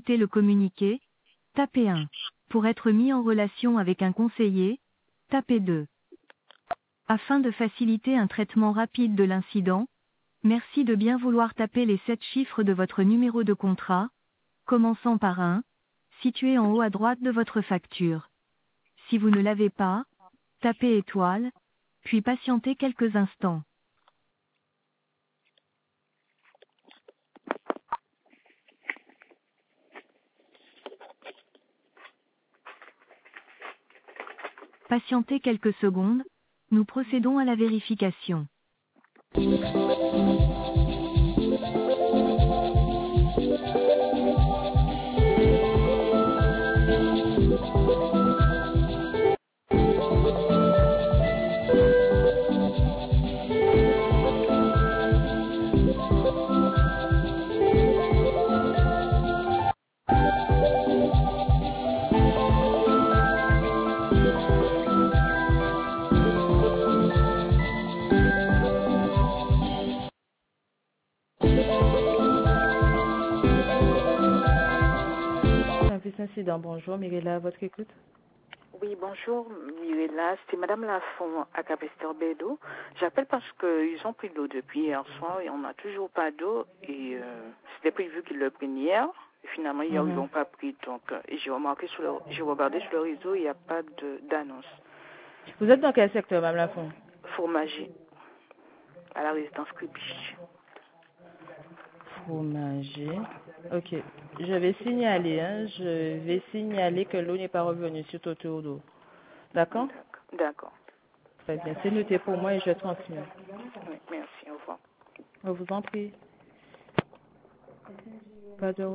écouter le communiqué, tapez 1. Pour être mis en relation avec un conseiller, tapez 2. Afin de faciliter un traitement rapide de l'incident, merci de bien vouloir taper les 7 chiffres de votre numéro de contrat, commençant par 1, situé en haut à droite de votre facture. Si vous ne l'avez pas, tapez étoile, puis patientez quelques instants. Patientez quelques secondes, nous procédons à la vérification. Service incident, bonjour, Mirella, à votre écoute. Oui, bonjour, Mirella. C'est Madame Lafont à Capesterre Bédo. J'appelle parce qu'ils ont pris de l'eau depuis hier soir et on n'a toujours pas d'eau. Et c'était prévu qu'ils le prennent hier. Et finalement, hier, ils l'ont pas pris. Donc, et j'ai remarqué j'ai regardé sur le réseau, il n'y a pas d'annonce. Vous êtes dans quel secteur, Madame Lafont? Fromager, à la résidence Crébiche. Fromager. Ok. Je vais signaler que l'eau n'est pas revenue sur Toto d'eau. D'accord? D'accord. Très bien. C'est noté pour moi et je transmets. Oui, merci, au revoir. Je vous en prie. Pas de